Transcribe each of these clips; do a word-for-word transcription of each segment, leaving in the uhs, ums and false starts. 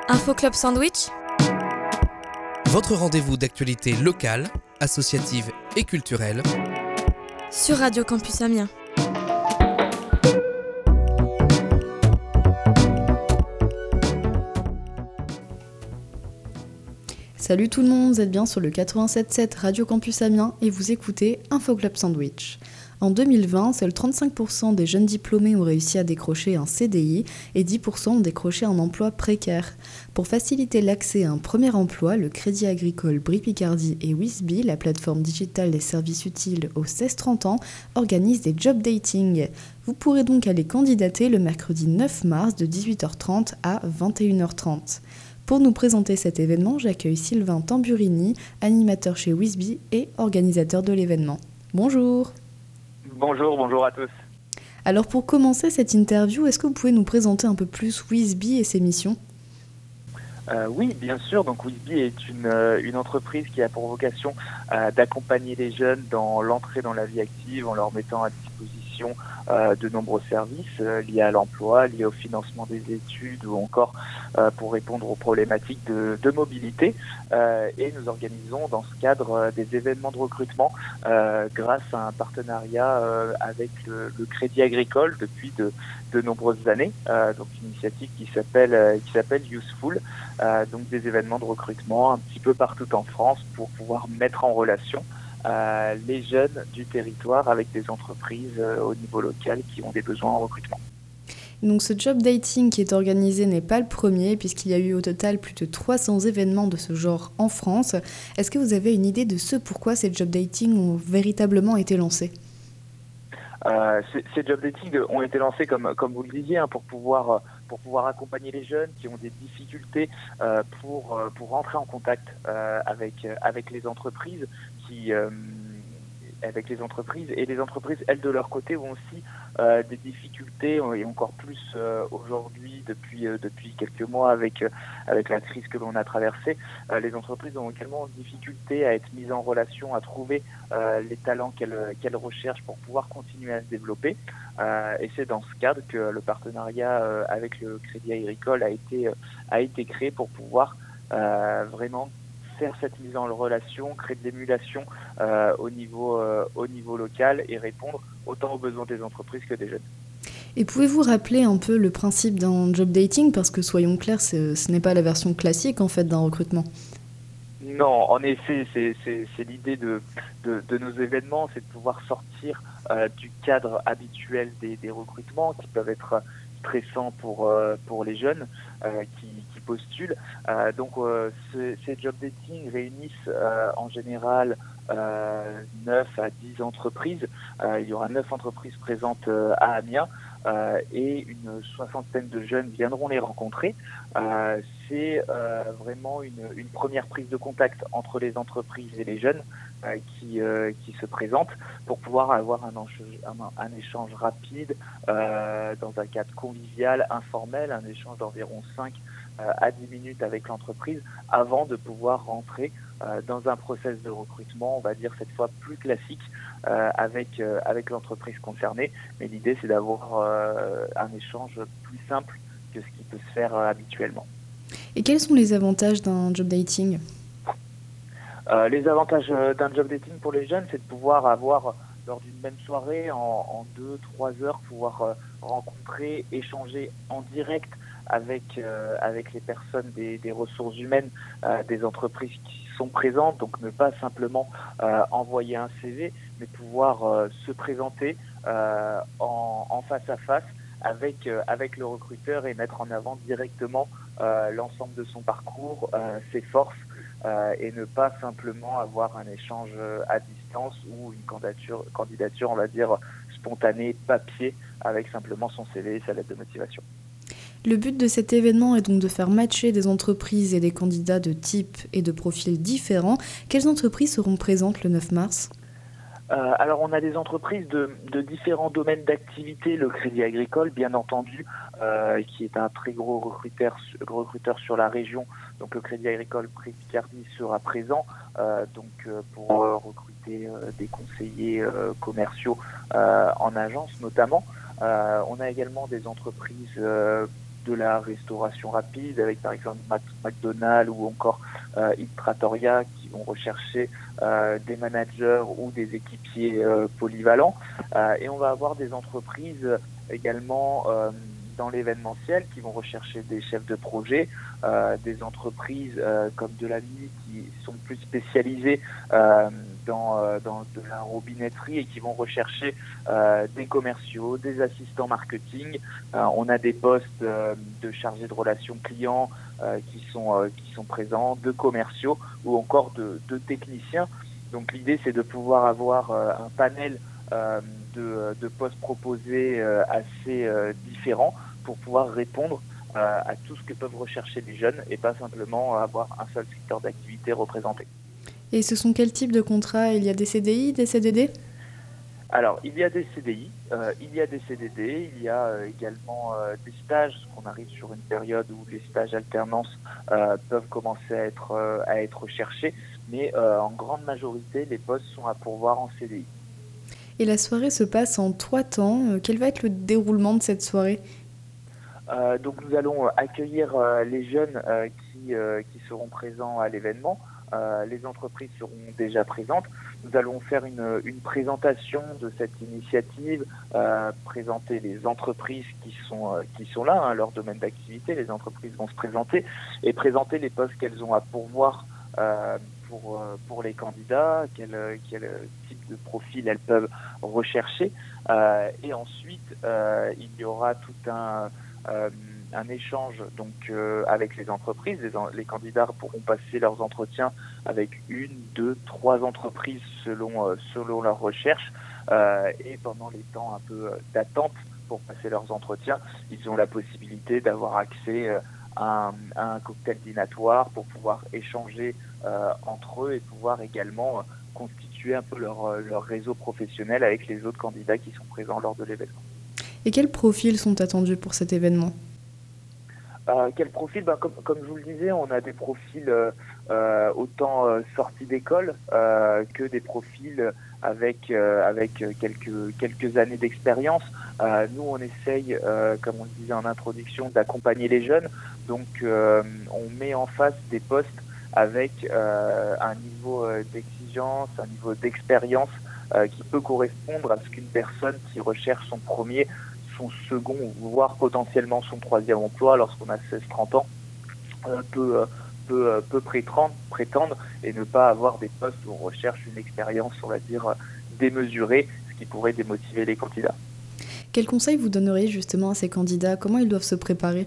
Info Club Sandwich, votre rendez-vous d'actualité locale, associative et culturelle sur Radio Campus Amiens. Salut tout le monde, vous êtes bien sur le quatre-vingt-sept virgule sept Radio Campus Amiens et vous écoutez Info Club Sandwich. En deux mille vingt, seuls trente-cinq pour cent des jeunes diplômés ont réussi à décrocher un C D I et dix pour cent ont décroché un emploi précaire. Pour faciliter l'accès à un premier emploi, le Crédit Agricole Brie Picardie et Wisby, la plateforme digitale des services utiles aux seize trente ans, organisent des job dating. Vous pourrez donc aller candidater le mercredi neuf mars de dix-huit heures trente à vingt et une heures trente. Pour nous présenter cet événement, j'accueille Sylvain Tamburini, animateur chez Wisby et organisateur de l'événement. Bonjour. Bonjour, bonjour à tous. Alors pour commencer cette interview, est-ce que vous pouvez nous présenter un peu plus Wisby et ses missions ? Euh, oui, bien sûr. Donc Wisby est une, euh, une entreprise qui a pour vocation euh, d'accompagner les jeunes dans l'entrée dans la vie active en leur mettant à disposition euh, de nombreux services euh, liés à l'emploi, liés au financement des études ou encore euh, pour répondre aux problématiques de, de mobilité. Euh, et nous organisons dans ce cadre euh, des événements de recrutement euh, grâce à un partenariat euh, avec le, le Crédit Agricole depuis de, de nombreuses années. Euh, donc une initiative qui s'appelle euh, qui s'appelle Useful. Euh, donc des événements de recrutement un petit peu partout en France pour pouvoir mettre en relation euh, les jeunes du territoire avec des entreprises euh, au niveau local qui ont des besoins en recrutement. Donc ce job dating qui est organisé n'est pas le premier puisqu'il y a eu au total plus de trois cents événements de ce genre en France. Est-ce que vous avez une idée de ce pourquoi ces job dating ont véritablement été lancés ? Euh, ces, ces job dating ont été lancés comme comme vous le disiez hein, pour pouvoir pour pouvoir accompagner les jeunes qui ont des difficultés euh, pour pour rentrer en contact euh, avec avec les entreprises qui euh, avec les entreprises et les entreprises elles de leur côté ont aussi euh, des difficultés et encore plus euh, aujourd'hui depuis euh, depuis quelques mois avec euh, avec la crise que l'on a traversée. Euh, les entreprises ont également des difficultés à être mises en relation, à trouver euh, les talents qu'elles qu'elles recherchent pour pouvoir continuer à se développer. Euh, et c'est dans ce cadre que le partenariat euh, avec le Crédit Agricole a été euh, a été créé pour pouvoir euh, vraiment faire cette mise en relation, créer de l'émulation euh, au niveau euh, au niveau local et répondre autant aux besoins des entreprises que des jeunes. Et pouvez-vous rappeler un peu le principe d'un job dating ? Parce que soyons clairs, c'est, ce n'est pas la version classique en fait d'un recrutement. Non, en effet, c'est, c'est, c'est l'idée de, de, de nos événements, c'est de pouvoir sortir euh, du cadre habituel des, des recrutements qui peuvent être stressants pour euh, pour les jeunes euh, qui, qui postulent. Euh, donc euh, ce, ces job dating réunissent euh, en général euh, neuf à dix entreprises. Euh, il y aura neuf entreprises présentes euh, à Amiens. Euh, et une soixantaine de jeunes viendront les rencontrer. Euh, c'est euh, vraiment une, une première prise de contact entre les entreprises et les jeunes euh, qui, euh, qui se présentent pour pouvoir avoir un, enche- un, un échange rapide euh, dans un cadre convivial, informel, un échange d'environ cinq à dix minutes avec l'entreprise avant de pouvoir rentrer euh, dans un process de recrutement, on va dire cette fois plus classique euh, avec euh, avec l'entreprise concernée. Mais l'idée c'est d'avoir euh, un échange plus simple que ce qui peut se faire euh, habituellement. Et quels sont les avantages d'un job dating ? euh, Les avantages d'un job dating pour les jeunes, c'est de pouvoir avoir lors d'une même soirée, en, en deux, trois heures, pouvoir euh, rencontrer, échanger en direct avec euh, avec les personnes des, des ressources humaines euh, des entreprises qui sont présentes, donc ne pas simplement euh, envoyer un C V, mais pouvoir euh, se présenter euh, en, en face à face avec euh, avec le recruteur et mettre en avant directement euh, l'ensemble de son parcours, euh, ses forces euh, et ne pas simplement avoir un échange à distance ou une candidature candidature on va dire spontanée papier avec simplement son C V et sa lettre de motivation. Le but de cet événement est donc de faire matcher des entreprises et des candidats de types et de profils différents. Quelles entreprises seront présentes le neuf mars ? Euh, alors on a des entreprises de, de différents domaines d'activité, le Crédit Agricole bien entendu, euh, qui est un très gros recruteur, recruteur sur la région, donc le Crédit Agricole Brie Picardie sera présent euh, donc euh, pour euh, recruter euh, des conseillers euh, commerciaux euh, en agence notamment. Euh, on a également des entreprises euh, de la restauration rapide, avec par exemple McDonald's ou encore euh, Eat Trattoria, qui vont rechercher euh, des managers ou des équipiers euh, polyvalents. Euh, et on va avoir des entreprises également euh, dans l'événementiel qui vont rechercher des chefs de projet, euh, des entreprises euh, comme de la nuit qui sont plus spécialisées euh, dans, euh, dans de la robinetterie et qui vont rechercher euh, des commerciaux, des assistants marketing. Euh, on a des postes euh, de chargés de relations clients euh, qui sont euh, qui sont présents, de commerciaux ou encore de, de techniciens. Donc l'idée c'est de pouvoir avoir euh, un panel euh, de, de postes proposés euh, assez euh, différents pour pouvoir répondre euh, à tout ce que peuvent rechercher les jeunes et pas simplement avoir un seul secteur d'activité représenté. Et ce sont quels types de contrats? Il y a des C D I, des C D D? Alors, il y a des C D I, euh, il y a des C D D, il y a euh, également euh, des stages, parce qu'on arrive sur une période où les stages alternance euh, peuvent commencer à être, euh, à être recherchés, mais euh, en grande majorité, les postes sont à pourvoir en C D I. Et la soirée se passe en trois temps. Quel va être le déroulement de cette soirée? Euh, donc nous allons accueillir euh, les jeunes euh, qui, euh, qui seront présents à l'événement. Euh, les entreprises seront déjà présentes. Nous allons faire une, une présentation de cette initiative, euh, présenter les entreprises qui sont, euh, qui sont là, hein, leur domaine d'activité. Les entreprises vont se présenter et présenter les postes qu'elles ont à pourvoir euh, pour, euh, pour les candidats, quel, quel type de profil elles peuvent rechercher. Euh, et ensuite, euh, il y aura tout un... Euh, un échange donc euh, avec les entreprises. Les, les candidats pourront passer leurs entretiens avec une, deux, trois entreprises selon euh, selon leurs recherches euh, et pendant les temps un peu d'attente pour passer leurs entretiens, ils ont la possibilité d'avoir accès euh, à, un, à un cocktail dînatoire pour pouvoir échanger euh, entre eux et pouvoir également euh, constituer un peu leur leur réseau professionnel avec les autres candidats qui sont présents lors de l'événement. Et quels profils sont attendus pour cet événement? Euh, quel profil ben, comme, comme je vous le disais, on a des profils euh, euh, autant euh, sortis d'école euh, que des profils avec euh, avec quelques quelques années d'expérience. Euh, nous, on essaye, euh, comme on le disait en introduction, d'accompagner les jeunes. Donc, euh, on met en face des postes avec euh, un niveau d'exigence, un niveau d'expérience euh, qui peut correspondre à ce qu'une personne qui recherche son premier, son second, voire potentiellement son troisième emploi lorsqu'on a seize trente ans, euh, peut, euh, peut, euh, peut prétendre, prétendre et ne pas avoir des postes où on recherche une expérience, on va dire, euh, démesurée, ce qui pourrait démotiver les candidats. Quels conseils vous donneriez justement à ces candidats? Comment ils doivent se préparer?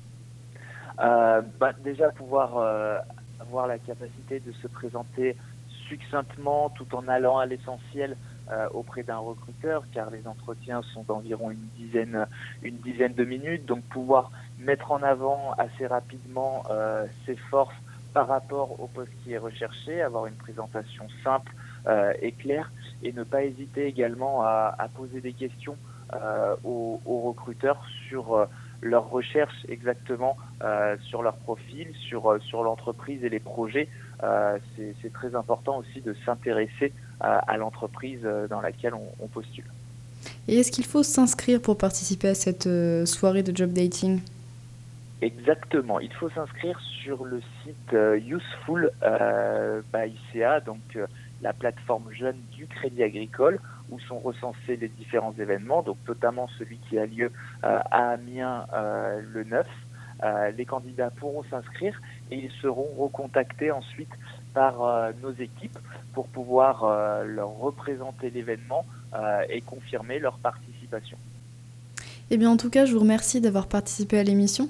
euh, bah, Déjà pouvoir euh, avoir la capacité de se présenter succinctement tout en allant à l'essentiel Euh, auprès d'un recruteur, car les entretiens sont d'environ une dizaine, une dizaine de minutes, donc pouvoir mettre en avant assez rapidement euh, ses forces par rapport au poste qui est recherché, avoir une présentation simple euh, et claire, et ne pas hésiter également à, à poser des questions euh, aux, aux recruteurs sur euh, leurs recherches exactement, euh, sur leur profil, sur, euh, sur l'entreprise et les projets. Euh, c'est, c'est très important aussi de s'intéresser à, à l'entreprise dans laquelle on, on postule. Et est-ce qu'il faut s'inscrire pour participer à cette euh, soirée de job dating? Exactement, il faut s'inscrire sur le site euh, Useful euh, by I C A, donc euh, la plateforme jeune du Crédit Agricole, où sont recensés les différents événements, donc notamment celui qui a lieu euh, à Amiens euh, le neuf. Euh, les candidats pourront s'inscrire et ils seront recontactés ensuite par euh, nos équipes pour pouvoir euh, leur représenter l'événement euh, et confirmer leur participation. Eh bien, en tout cas, je vous remercie d'avoir participé à l'émission.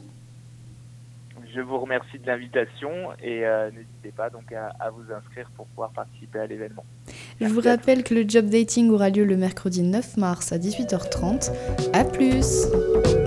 Je vous remercie de l'invitation et euh, n'hésitez pas donc à, à vous inscrire pour pouvoir participer à l'événement. Je vous rappelle que le job dating aura lieu le mercredi neuf mars à dix-huit heures trente. À plus!